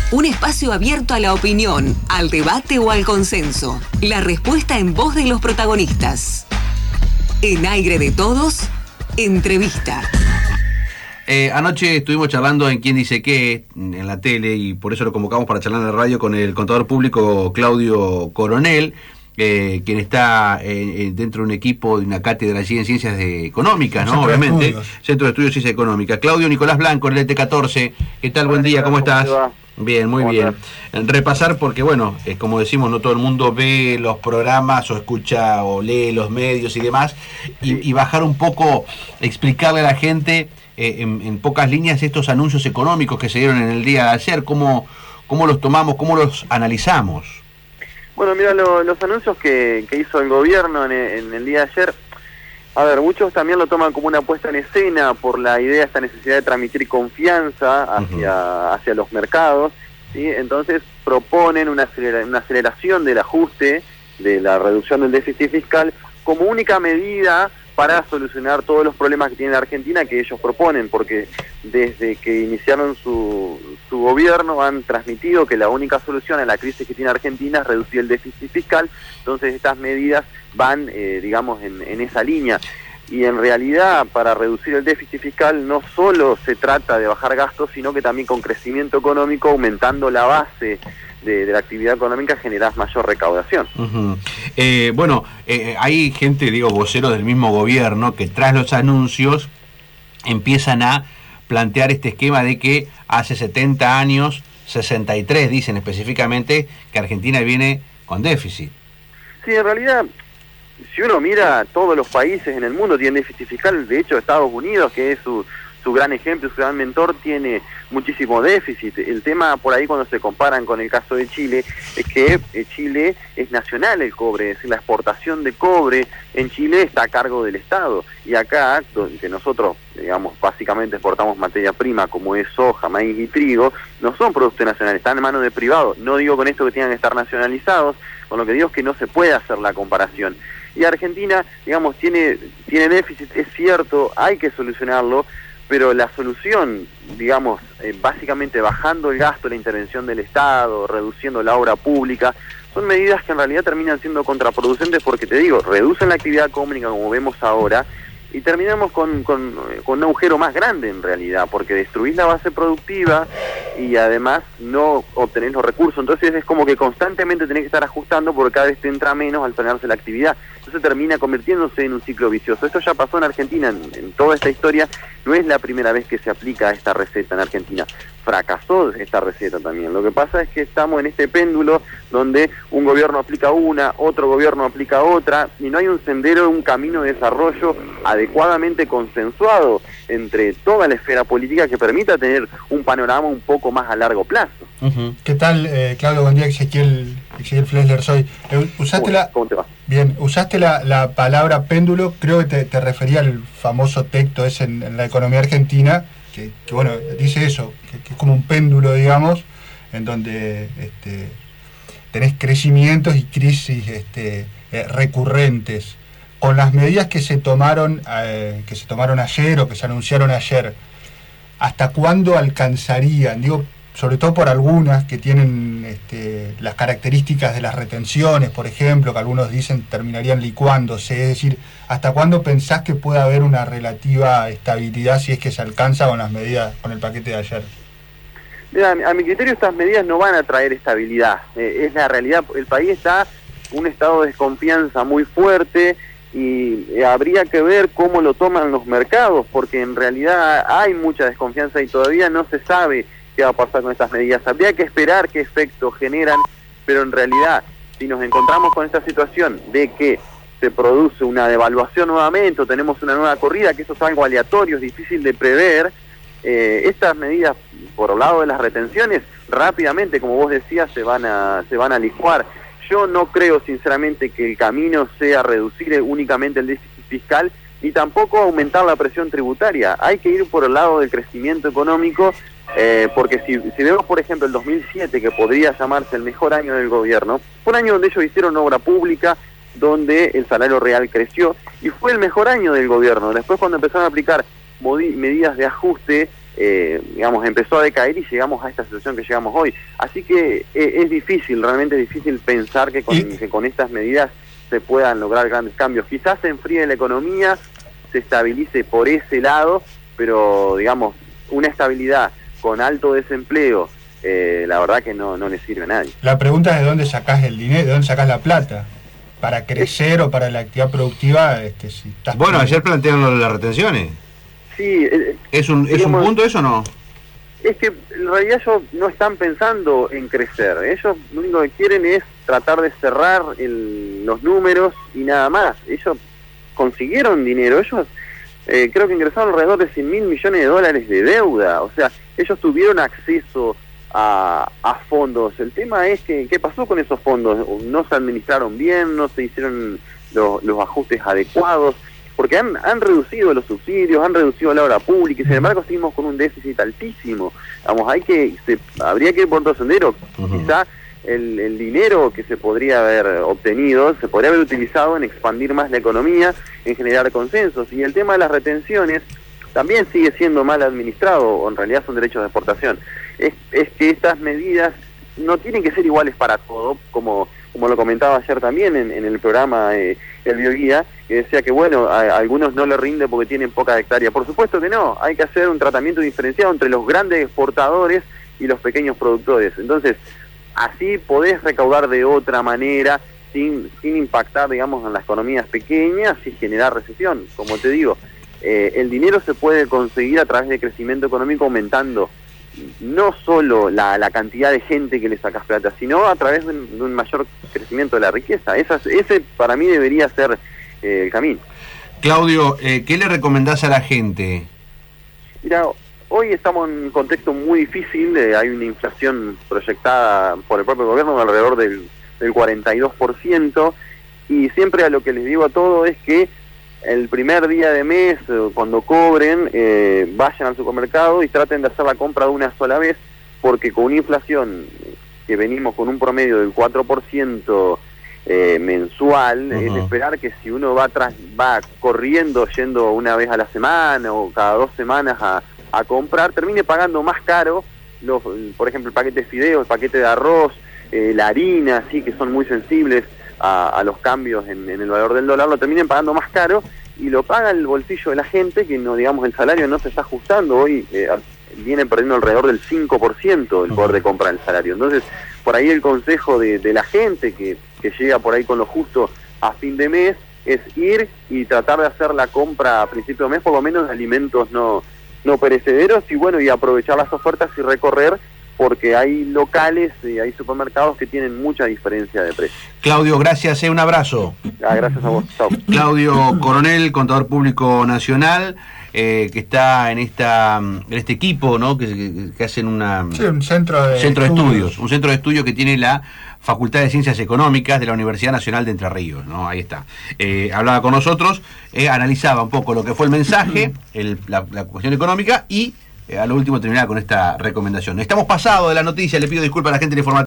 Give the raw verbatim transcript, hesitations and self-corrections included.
Un espacio abierto a la opinión, al debate o al consenso. La respuesta en voz de los protagonistas. En Aire de Todos, entrevista. Eh, anoche estuvimos charlando en Quién Dice Qué, en la tele, y por eso lo convocamos para charlar en la radio con el contador público Claudio Coronel, eh, quien está eh, dentro de un equipo de una cátedra allí en Ciencias de Económicas, ¿no? Centro Obviamente, de Estudios. Centro de Estudios de Ciencias Económicas. Claudio Nicolás Blanco, en el E T catorce. ¿Qué tal? Buen día, ¿cómo estás? Bien, muy bien. Repasar porque, bueno, eh, como decimos, no todo el mundo ve los programas o escucha o lee los medios y demás, y, y bajar un poco, explicarle a la gente eh, en, en pocas líneas estos anuncios económicos que se dieron en el día de ayer, cómo, cómo los tomamos, cómo los analizamos. Bueno, mira, lo, los anuncios que, que hizo el gobierno en el, en el día de ayer, a ver, muchos también lo toman como una puesta en escena por la idea, esta necesidad de transmitir confianza hacia, uh-huh. hacia los mercados, ¿sí? Entonces proponen una, acelera, una aceleración del ajuste, de la reducción del déficit fiscal, como única medida para solucionar todos los problemas que tiene la Argentina que ellos proponen, porque desde que iniciaron su, su gobierno han transmitido que la única solución a la crisis que tiene Argentina es reducir el déficit fiscal. Entonces estas medidas van, eh, digamos, en, en esa línea. Y en realidad, para reducir el déficit fiscal no solo se trata de bajar gastos, sino que también con crecimiento económico, aumentando la base de, de la actividad económica, generás mayor recaudación. Uh-huh. Eh, bueno, eh, hay gente, digo, voceros del mismo gobierno que tras los anuncios empiezan a plantear este esquema de que hace setenta años, sesenta y tres dicen específicamente, que Argentina viene con déficit. Sí, en realidad, si uno mira, todos los países en el mundo tienen déficit fiscal. De hecho, Estados Unidos, que es su, su gran ejemplo, su gran mentor, tiene muchísimo déficit. El tema por ahí, cuando se comparan con el caso de Chile, es que Chile es nacional el cobre, es decir, la exportación de cobre en Chile está a cargo del Estado. Y acá, donde nosotros, digamos, básicamente exportamos materia prima como es soja, maíz y trigo, no son productos nacionales, están en manos de privados. No digo con esto que tengan que estar nacionalizados, con lo que digo es que no se puede hacer la comparación. Y Argentina, digamos, tiene, tiene déficit, es cierto, hay que solucionarlo, pero la solución, digamos, eh, básicamente bajando el gasto, la intervención del Estado, reduciendo la obra pública, son medidas que en realidad terminan siendo contraproducentes porque, te digo, reducen la actividad económica como vemos ahora, y terminamos con, con, con un agujero más grande en realidad, porque destruís la base productiva y además no obtenés los recursos. Entonces es como que constantemente tenés que estar ajustando porque cada vez te entra menos al frenarse la actividad. Entonces termina convirtiéndose en un ciclo vicioso. Esto ya pasó en Argentina, en, en toda esta historia. No es la primera vez que se aplica esta receta en Argentina. Fracasó esta receta también. Lo que pasa es que estamos en este péndulo donde un gobierno aplica una, otro gobierno aplica otra, y no hay un sendero, un camino de desarrollo adecuadamente consensuado entre toda la esfera política que permita tener un panorama un poco más a largo plazo. Uh-huh. ¿Qué tal, eh, Claudio? Buen día, Ezequiel, Ezequiel Flesler soy. Eh, usaste la, ¿Cómo te va? Bien, usaste la, la palabra péndulo, creo que te, te refería al famoso texto ese en, en la economía argentina, que, que bueno, dice eso, que, que es como un péndulo, digamos, en donde este, tenés crecimientos y crisis este, eh, recurrentes. Con las medidas que se tomaron eh, que se tomaron ayer o que se anunciaron ayer, ¿hasta cuándo alcanzarían? Digo, sobre todo por algunas que tienen este, las características de las retenciones, por ejemplo, que algunos dicen terminarían licuándose. Es decir, ¿hasta cuándo pensás que puede haber una relativa estabilidad si es que se alcanza con las medidas, con el paquete de ayer? Mira, a mi criterio estas medidas no van a traer estabilidad. Eh, es la realidad. El país está en un estado de desconfianza muy fuerte, y eh, habría que ver cómo lo toman los mercados, porque en realidad hay mucha desconfianza y todavía no se sabe qué va a pasar con estas medidas. Habría que esperar qué efectos generan, pero en realidad, si nos encontramos con esta situación de que se produce una devaluación nuevamente o tenemos una nueva corrida, que eso es algo aleatorio, es difícil de prever, eh, estas medidas, por el lado de las retenciones, rápidamente, como vos decías, se van a, se van a licuar. Yo no creo sinceramente que el camino sea reducir únicamente el déficit fiscal, ni tampoco aumentar la presión tributaria. Hay que ir por el lado del crecimiento económico, eh, porque si, si vemos por ejemplo el dos mil siete, que podría llamarse el mejor año del gobierno, fue un año donde ellos hicieron obra pública, donde el salario real creció, y fue el mejor año del gobierno. Después, cuando empezaron a aplicar medidas de ajuste, eh, digamos, empezó a decaer y llegamos a esta situación que llegamos hoy. Así que eh, es difícil, realmente es difícil pensar que con, que con estas medidas se puedan lograr grandes cambios. Quizás se enfríe la economía, se estabilice por ese lado, pero digamos, una estabilidad con alto desempleo, eh, la verdad que no, no le sirve a nadie. La pregunta es de dónde sacás el dinero, de dónde sacás la plata para crecer o para la actividad productiva. Este, si estás bueno, con... ayer plantearon lo de las retenciones. Sí, eh, ¿Es un, ¿es un punto eso o no? Es que en realidad ellos no están pensando en crecer, ellos lo único que quieren es tratar de cerrar el, los números y nada más. Ellos consiguieron dinero, ellos eh, creo que ingresaron alrededor de cien mil millones de dólares de deuda, o sea, ellos tuvieron acceso a, a fondos. El tema es que qué pasó con esos fondos, no se administraron bien, no se hicieron los, los ajustes adecuados, porque han, han reducido los subsidios, han reducido la obra pública y sin embargo seguimos con un déficit altísimo. Vamos, hay que se, habría que ir por otro sendero. Uh-huh. Quizá el, el dinero que se podría haber obtenido se podría haber utilizado en expandir más la economía, en generar consensos. Y el tema de las retenciones también sigue siendo mal administrado, o en realidad son derechos de exportación. Es, es que estas medidas no tienen que ser iguales para todo, como como lo comentaba ayer también en, en el programa eh, El Bioguía, que decía que bueno, a, a algunos no les rinde porque tienen poca hectárea. Por supuesto que no, hay que hacer un tratamiento diferenciado entre los grandes exportadores y los pequeños productores. Entonces, así podés recaudar de otra manera, sin, sin impactar, digamos, en las economías pequeñas y generar recesión. Como te digo, eh, el dinero se puede conseguir a través de crecimiento económico aumentando no solo la, la cantidad de gente que le sacas plata, sino a través de un, de un mayor crecimiento de la riqueza. Esa, ese para mí debería ser eh, el camino. Claudio, eh, ¿qué le recomendás a la gente? Mira, hoy estamos en un contexto muy difícil, eh, hay una inflación proyectada por el propio gobierno de alrededor del, del cuarenta y dos por ciento, y siempre a lo que les digo a todos es que el primer día de mes, cuando cobren, eh, vayan al supermercado y traten de hacer la compra de una sola vez, porque con una inflación que venimos con un promedio del cuatro por ciento eh, mensual, uh-huh. es de esperar que si uno va tras, va corriendo, yendo una vez a la semana o cada dos semanas a, a comprar, termine pagando más caro, los, por ejemplo, el paquete de fideos, el paquete de arroz, eh, la harina, sí, que son muy sensibles A, a los cambios en, en el valor del dólar, lo terminen pagando más caro y lo paga el bolsillo de la gente, que no, digamos, el salario no se está ajustando. Hoy eh, viene perdiendo alrededor del cinco por ciento el poder de compra del salario. Entonces, por ahí el consejo de, de la gente que, que llega por ahí con lo justo a fin de mes es ir y tratar de hacer la compra a principio de mes, por lo menos de alimentos no, no perecederos, y bueno, y aprovechar las ofertas y recorrer, porque hay locales y hay supermercados que tienen mucha diferencia de precio. Claudio, gracias, eh, un abrazo. Ah, gracias a vos, chao. Claudio Coronel, contador público nacional, eh, que está en esta en este equipo, ¿no? que, que, que hacen una, sí, un centro de, centro de estudios. estudios, un centro de estudios que tiene la Facultad de Ciencias Económicas de la Universidad Nacional de Entre Ríos, ¿no? Ahí está. Eh, hablaba con nosotros, eh, analizaba un poco lo que fue el mensaje, el, la, la cuestión económica y a lo último terminar con esta recomendación. Estamos pasados de la noticia, le pido disculpas a la gente de información.